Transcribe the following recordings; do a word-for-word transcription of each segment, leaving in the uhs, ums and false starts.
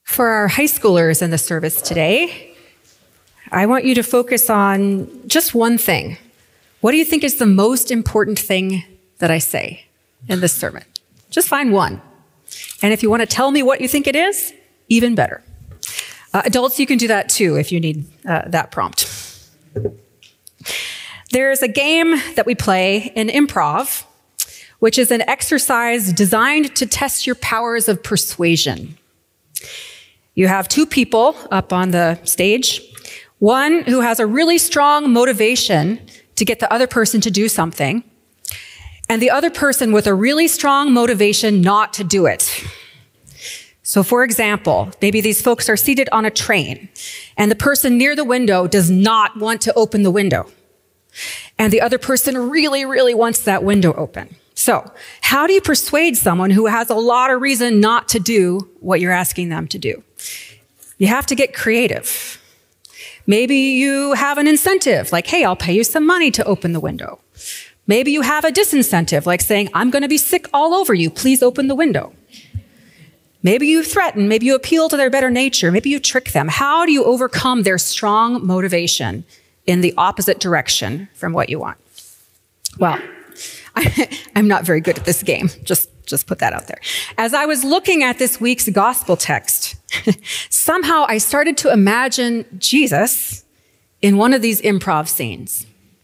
For our high schoolers in the service today, I want you to focus on just one thing. What do you think is the most important thing that I say in this sermon? Just find one. And if you want to tell me what you think it is, even better. Uh, adults, you can do that too if you need uh, that prompt. There's a game that we play in improv, which is an exercise designed to test your powers of persuasion. You have two people up on the stage, one who has a really strong motivation to get the other person to do something, and the other person with a really strong motivation not to do it. So for example, maybe these folks are seated on a train, and the person near the window does not want to open the window. And the other person really, really wants that window open. So how do you persuade someone who has a lot of reason not to do what you're asking them to do? You have to get creative. Maybe you have an incentive, like, hey, I'll pay you some money to open the window. Maybe you have a disincentive, like saying, I'm going to be sick all over you. Please open the window. Maybe you threaten. Maybe you appeal to their better nature. Maybe you trick them. How do you overcome their strong motivation in the opposite direction from what you want? Well, I, I'm not very good at this game. Just, just put that out there. As I was looking at this week's gospel text, somehow I started to imagine Jesus in one of these improv scenes.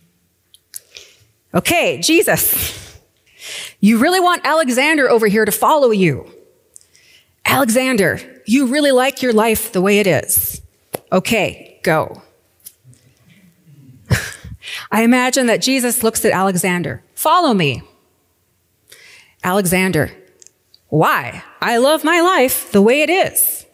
Okay, Jesus, you really want Alexander over here to follow you. Alexander, you really like your life the way it is. Okay, go. I imagine that Jesus looks at Alexander. Follow me. Alexander, why? I love my life the way it is.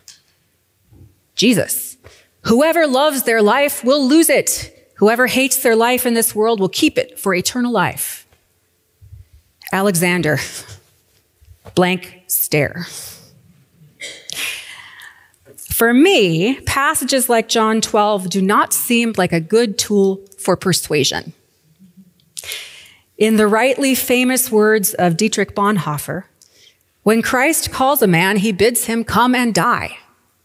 Jesus, whoever loves their life will lose it. Whoever hates their life in this world will keep it for eternal life. Alexander, blank stare. For me, passages like John twelve do not seem like a good tool for persuasion. In the rightly famous words of Dietrich Bonhoeffer, when Christ calls a man, he bids him come and die.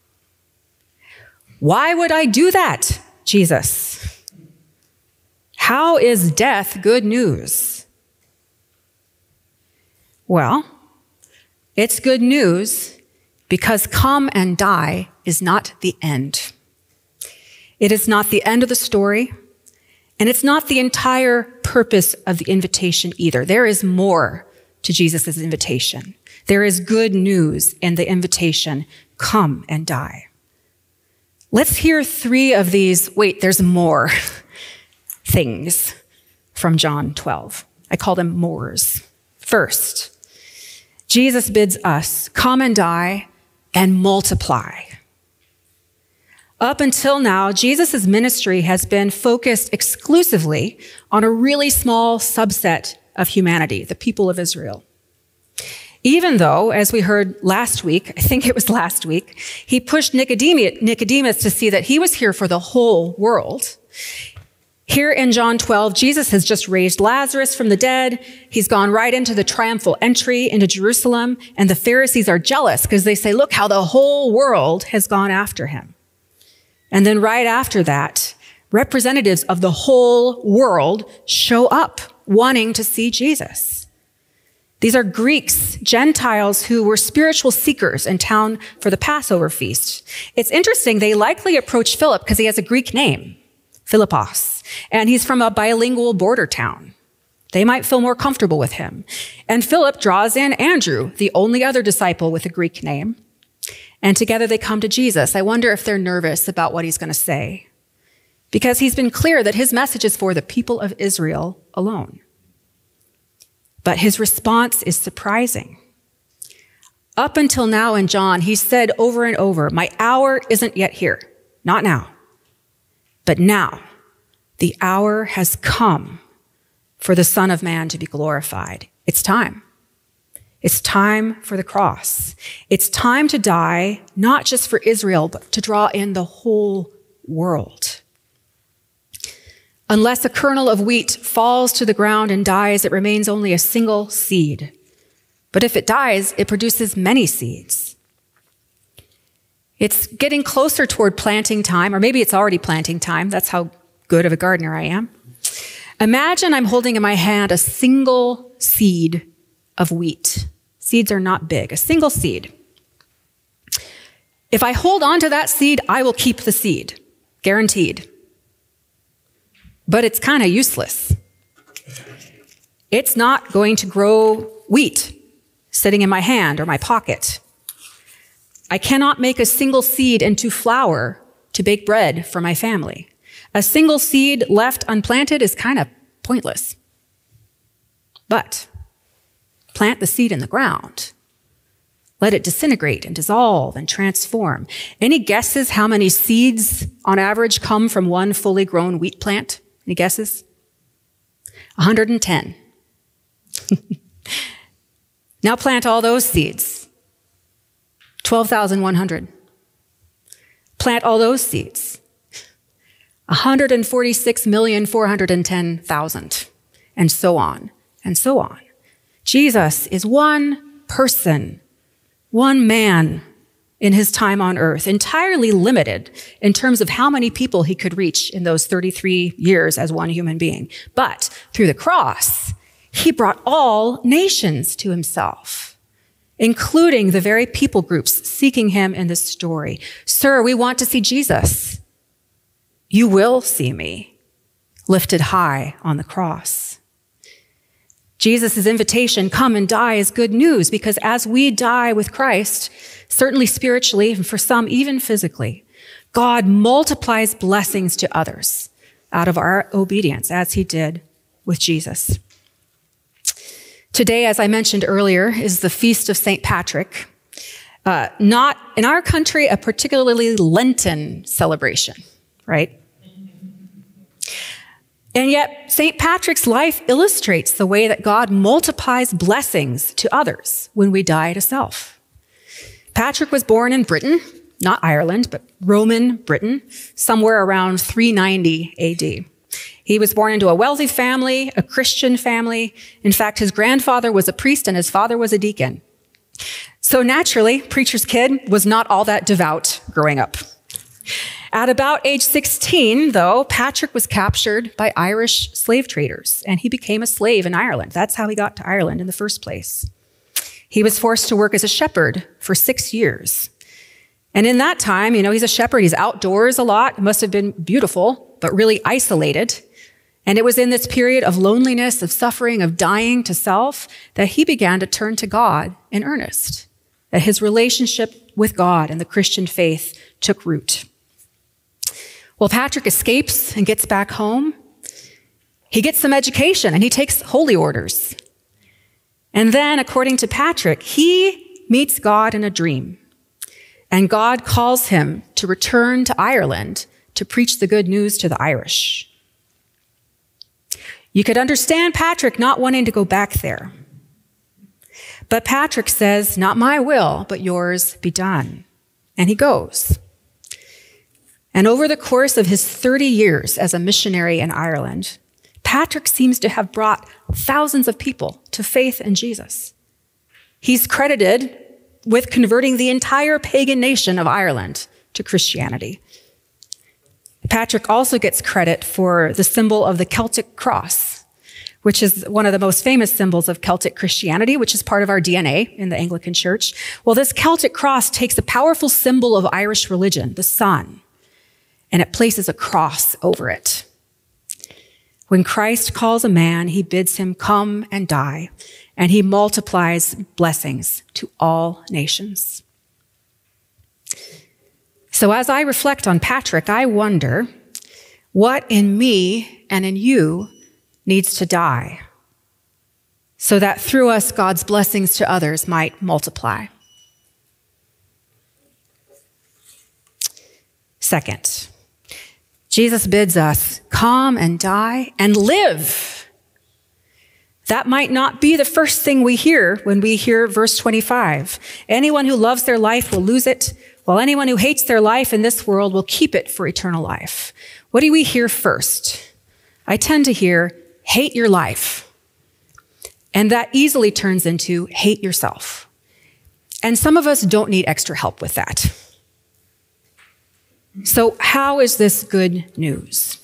Why would I do that, Jesus? How is death good news? Well, it's good news because come and die is not the end. It is not the end of the story, and it's not the entire purpose of the invitation either. There is more to Jesus' invitation. There is good news in the invitation, come and die. Let's hear three of these, wait, there's more things from John twelve. I call them mores. First, Jesus bids us come and die and multiply. Up until now, Jesus' ministry has been focused exclusively on a really small subset of humanity, the people of Israel. Even though, as we heard last week, I think it was last week, he pushed Nicodemus to see that he was here for the whole world. Here in John twelve, Jesus has just raised Lazarus from the dead. He's gone right into the triumphal entry into Jerusalem, and the Pharisees are jealous because they say, look how the whole world has gone after him. And then right after that, representatives of the whole world show up wanting to see Jesus. These are Greeks, Gentiles who were spiritual seekers in town for the Passover feast. It's interesting, they likely approached Philip because he has a Greek name, Philippos, and he's from a bilingual border town. They might feel more comfortable with him. And Philip draws in Andrew, the only other disciple with a Greek name. And together they come to Jesus. I wonder if they're nervous about what he's going to say, because he's been clear that his message is for the people of Israel alone. But his response is surprising. Up until now in John, he said over and over, my hour isn't yet here. Not now. But now, the hour has come for the Son of Man to be glorified. It's time. It's time for the cross. It's time to die, not just for Israel, but to draw in the whole world. Unless a kernel of wheat falls to the ground and dies, it remains only a single seed. But if it dies, it produces many seeds. It's getting closer toward planting time, or maybe it's already planting time. That's how good of a gardener I am. Imagine I'm holding in my hand a single seed of wheat. Seeds are not big, a single seed. If I hold on to that seed, I will keep the seed, guaranteed. But it's kind of useless. It's not going to grow wheat sitting in my hand or my pocket. I cannot make a single seed into flour to bake bread for my family. A single seed left unplanted is kind of pointless. But plant the seed in the ground. Let it disintegrate and dissolve and transform. Any guesses how many seeds on average come from one fully grown wheat plant? Any guesses? one hundred ten. Now plant all those seeds. twelve thousand one hundred. Plant all those seeds. one hundred forty-six million four hundred ten thousand. And so on, and so on. Jesus is one person, one man in his time on earth, entirely limited in terms of how many people he could reach in those thirty-three years as one human being. But through the cross, he brought all nations to himself, including the very people groups seeking him in this story. Sir, we want to see Jesus. You will see me lifted high on the cross. Jesus' invitation, come and die, is good news because as we die with Christ, certainly spiritually, and for some even physically, God multiplies blessings to others out of our obedience, as he did with Jesus. Today, as I mentioned earlier, is the feast of Saint Patrick. Uh, not, in our country, a particularly Lenten celebration, right? And yet, Saint Patrick's life illustrates the way that God multiplies blessings to others when we die to self. Patrick was born in Britain, not Ireland, but Roman Britain, somewhere around three ninety A D. He was born into a wealthy family, a Christian family. In fact, his grandfather was a priest and his father was a deacon. So naturally, preacher's kid was not all that devout growing up. At about age sixteen, though, Patrick was captured by Irish slave traders, and he became a slave in Ireland. That's how he got to Ireland in the first place. He was forced to work as a shepherd for six years. And in that time, you know, he's a shepherd, he's outdoors a lot. It must have been beautiful, but really isolated. And it was in this period of loneliness, of suffering, of dying to self, that he began to turn to God in earnest, that his relationship with God and the Christian faith took root. Well, Patrick escapes and gets back home. He gets some education and he takes holy orders. And then, according to Patrick, he meets God in a dream. And God calls him to return to Ireland to preach the good news to the Irish. You could understand Patrick not wanting to go back there. But Patrick says, not my will, but yours be done. And he goes. And over the course of his thirty years as a missionary in Ireland, Patrick seems to have brought thousands of people to faith in Jesus. He's credited with converting the entire pagan nation of Ireland to Christianity. Patrick also gets credit for the symbol of the Celtic cross, which is one of the most famous symbols of Celtic Christianity, which is part of our D N A in the Anglican Church. Well, this Celtic cross takes a powerful symbol of Irish religion, the sun, and it places a cross over it. When Christ calls a man, he bids him come and die, and he multiplies blessings to all nations. So as I reflect on Patrick, I wonder what in me and in you needs to die so that through us, God's blessings to others might multiply. Second, Jesus bids us come and die and live. That might not be the first thing we hear when we hear verse twenty-five. Anyone who loves their life will lose it, while anyone who hates their life in this world will keep it for eternal life. What do we hear first? I tend to hear, hate your life. And that easily turns into hate yourself. And some of us don't need extra help with that. So how is this good news?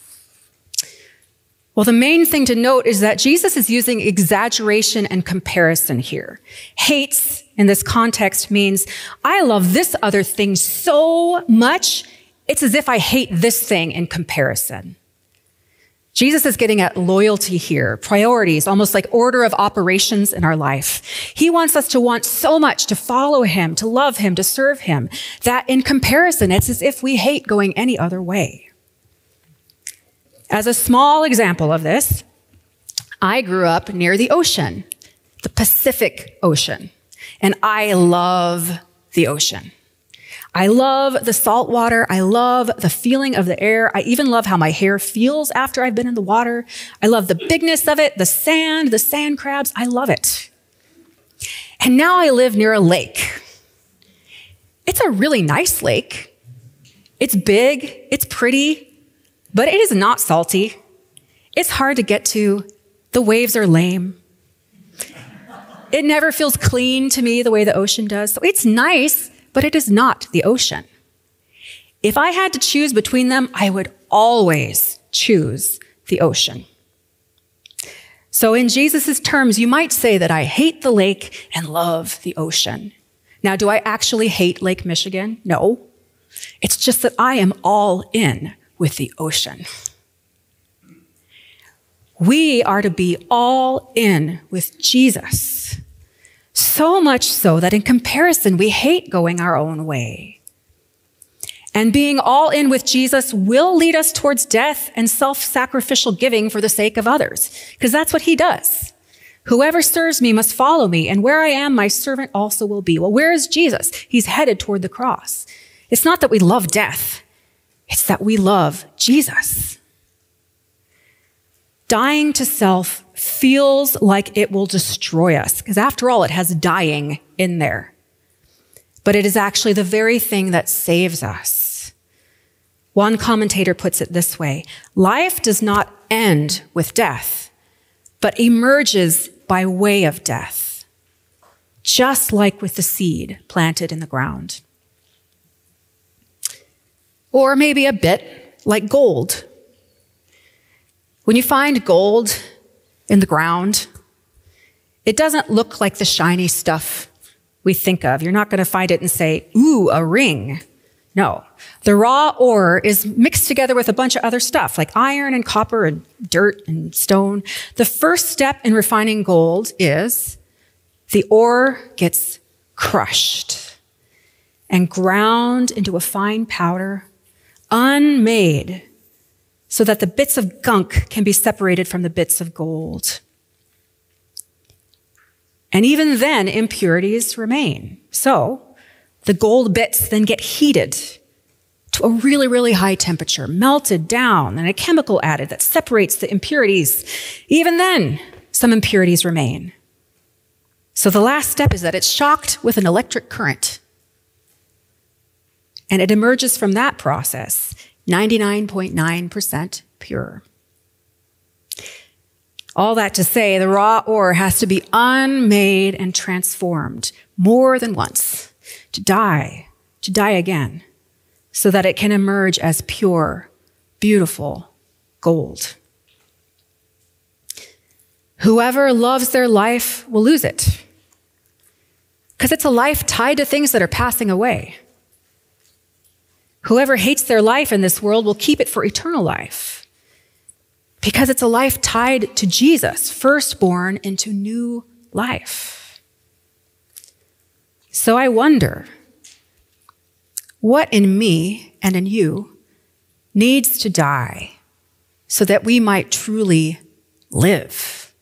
Well, the main thing to note is that Jesus is using exaggeration and comparison here. Hates in this context means, I love this other thing so much, it's as if I hate this thing in comparison. Jesus is getting at loyalty here, priorities, almost like order of operations in our life. He wants us to want so much to follow him, to love him, to serve him, that in comparison, it's as if we hate going any other way. As a small example of this, I grew up near the ocean, the Pacific Ocean, and I love the ocean. I love the salt water. I love the feeling of the air. I even love how my hair feels after I've been in the water. I love the bigness of it, the sand, the sand crabs. I love it. And now I live near a lake. It's a really nice lake. It's big, it's pretty, but it is not salty. It's hard to get to. The waves are lame. It never feels clean to me the way the ocean does. So it's nice, but it is not the ocean. If I had to choose between them, I would always choose the ocean. So in Jesus' terms, you might say that I hate the lake and love the ocean. Now, do I actually hate Lake Michigan? No. It's just that I am all in with the ocean. We are to be all in with Jesus. So much so that in comparison, we hate going our own way. And being all in with Jesus will lead us towards death and self-sacrificial giving for the sake of others, because that's what he does. Whoever serves me must follow me, and where I am, my servant also will be. Well, where is Jesus? He's headed toward the cross. It's not that we love death. It's that we love Jesus. Dying to self feels like it will destroy us, because after all, it has dying in there. But it is actually the very thing that saves us. One commentator puts it this way: life does not end with death, but emerges by way of death, just like with the seed planted in the ground. Or maybe a bit like gold. When you find gold in the ground, it doesn't look like the shiny stuff we think of. You're not going to find it and say, ooh, a ring. No. The raw ore is mixed together with a bunch of other stuff like iron and copper and dirt and stone. The first step in refining gold is the ore gets crushed and ground into a fine powder, unmade, so that the bits of gunk can be separated from the bits of gold. And even then, impurities remain. So the gold bits then get heated to a really, really high temperature, melted down, and a chemical added that separates the impurities. Even then, some impurities remain. So the last step is that it's shocked with an electric current. And it emerges from that process ninety-nine point nine percent pure. All that to say, the raw ore has to be unmade and transformed more than once, to die, to die again, so that it can emerge as pure, beautiful gold. Whoever loves their life will lose it, because it's a life tied to things that are passing away. Whoever hates their life in this world will keep it for eternal life, because it's a life tied to Jesus, firstborn into new life. So I wonder, what in me and in you needs to die so that we might truly live?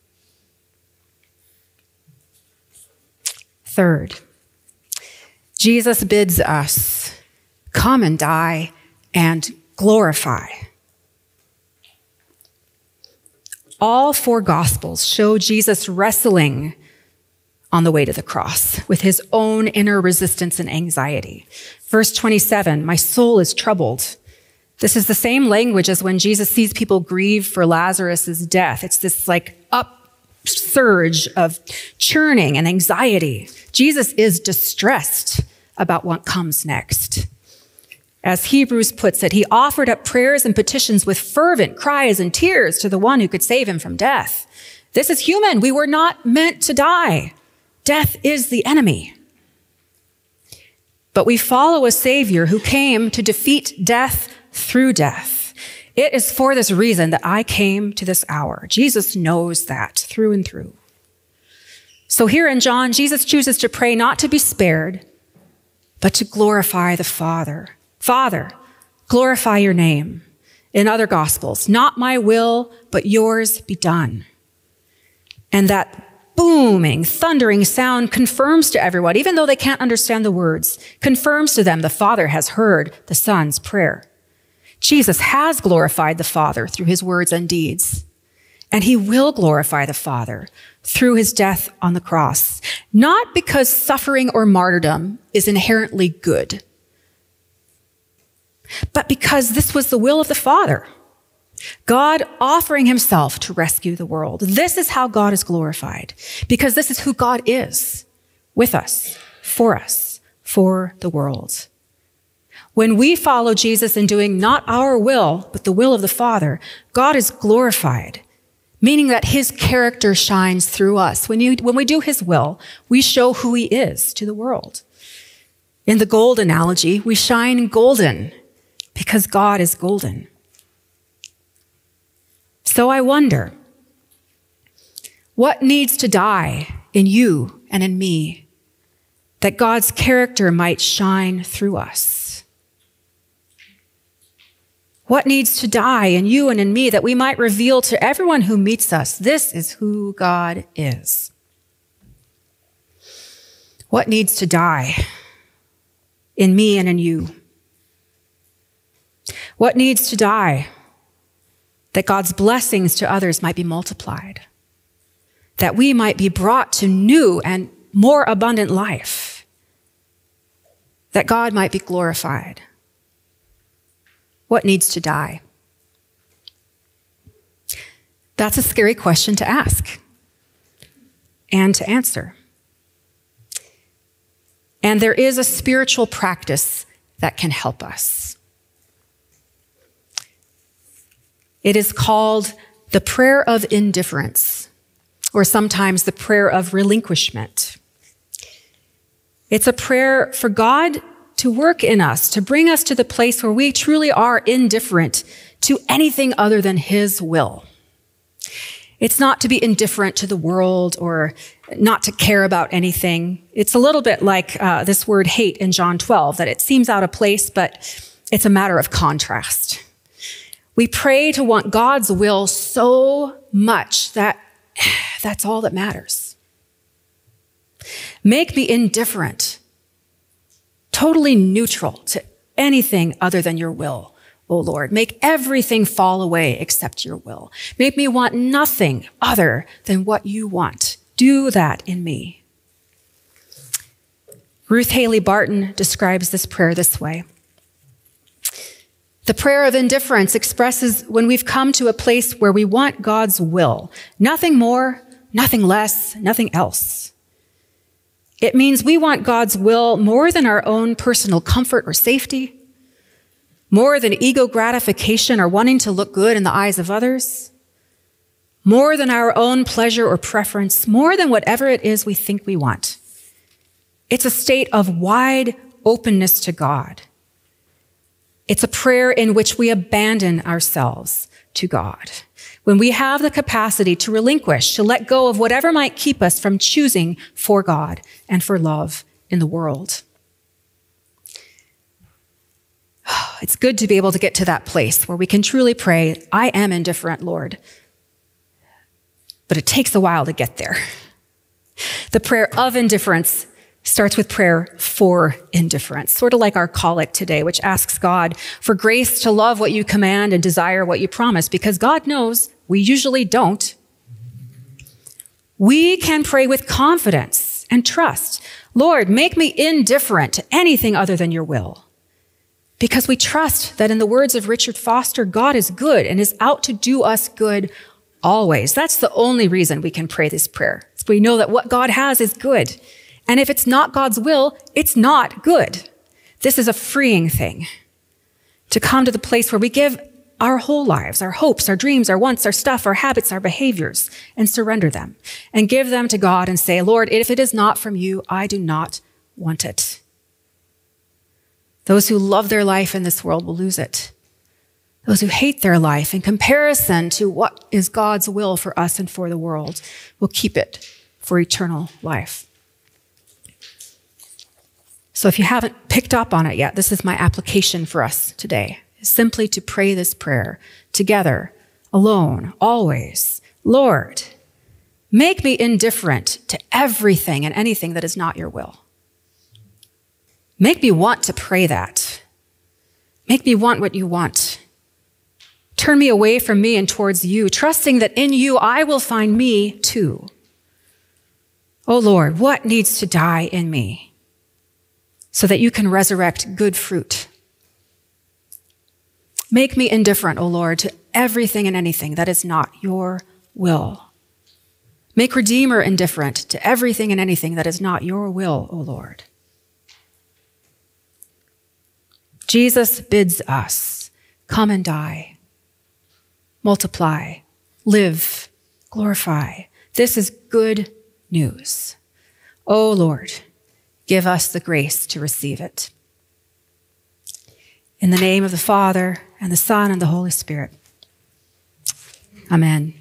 Third, Jesus bids us come and die and glorify. All four Gospels show Jesus wrestling on the way to the cross with his own inner resistance and anxiety. Verse twenty-seven, my soul is troubled. This is the same language as when Jesus sees people grieve for Lazarus' death. It's this like upsurge of churning and anxiety. Jesus is distressed about what comes next. As Hebrews puts it, he offered up prayers and petitions with fervent cries and tears to the one who could save him from death. This is human. We were not meant to die. Death is the enemy. But we follow a Savior who came to defeat death through death. It is for this reason that I came to this hour. Jesus knows that through and through. So here in John, Jesus chooses to pray not to be spared, but to glorify the Father. Father, glorify your name. In other Gospels, not my will, but yours be done. And that booming, thundering sound confirms to everyone, even though they can't understand the words, confirms to them the Father has heard the Son's prayer. Jesus has glorified the Father through his words and deeds, and he will glorify the Father through his death on the cross, not because suffering or martyrdom is inherently good, but because this was the will of the Father. God offering himself to rescue the world. This is how God is glorified, because this is who God is, with us, for us, for the world. When we follow Jesus in doing not our will, but the will of the Father, God is glorified, meaning that his character shines through us. When, you, when we do his will, we show who he is to the world. In the gold analogy, we shine golden because God is golden. So I wonder, what needs to die in you and in me that God's character might shine through us? What needs to die in you and in me that we might reveal to everyone who meets us, this is who God is? What needs to die in me and in you? What needs to die that God's blessings to others might be multiplied, that we might be brought to new and more abundant life, that God might be glorified? What needs to die? That's a scary question to ask and to answer. And there is a spiritual practice that can help us. It is called the prayer of indifference, or sometimes the prayer of relinquishment. It's a prayer for God to work in us, to bring us to the place where we truly are indifferent to anything other than his will. It's not to be indifferent to the world or not to care about anything. It's a little bit like uh, this word hate in John twelve, that it seems out of place, but it's a matter of contrast. We pray to want God's will so much that that's all that matters. Make me indifferent, totally neutral to anything other than your will, O Lord. Make everything fall away except your will. Make me want nothing other than what you want. Do that in me. Ruth Haley Barton describes this prayer this way. The prayer of indifference expresses when we've come to a place where we want God's will. Nothing more, nothing less, nothing else. It means we want God's will more than our own personal comfort or safety, more than ego gratification or wanting to look good in the eyes of others, more than our own pleasure or preference, more than whatever it is we think we want. It's a state of wide openness to God. It's a prayer in which we abandon ourselves to God. When we have the capacity to relinquish, to let go of whatever might keep us from choosing for God and for love in the world. It's good to be able to get to that place where we can truly pray, I am indifferent, Lord. But it takes a while to get there. The prayer of indifference starts with prayer for indifference, sort of like our collect today, which asks God for grace to love what you command and desire what you promise, because God knows we usually don't. We can pray with confidence and trust. Lord, make me indifferent to anything other than your will, because we trust that in the words of Richard Foster, God is good and is out to do us good always. That's the only reason we can pray this prayer. We know that what God has is good. And if it's not God's will, it's not good. This is a freeing thing. to come to the place where we give our whole lives, our hopes, our dreams, our wants, our stuff, our habits, our behaviors, and surrender them and give them to God and say, Lord, if it is not from you, I do not want it. Those who love their life in this world will lose it. Those who hate their life in comparison to what is God's will for us and for the world will keep it for eternal life. So if you haven't picked up on it yet, this is my application for us today. Simply to pray this prayer together, alone, always. Lord, make me indifferent to everything and anything that is not your will. Make me want to pray that. Make me want what you want. Turn me away from me and towards you, trusting that in you I will find me too. Oh Lord, what needs to die in me so that you can resurrect good fruit? Make me indifferent, O Lord, to everything and anything that is not your will. Make Redeemer indifferent to everything and anything that is not your will, O Lord. Jesus bids us, come and die, multiply, live, glorify. This is good news. O Lord, give us the grace to receive it. In the name of the Father, and the Son, and the Holy Spirit. Amen.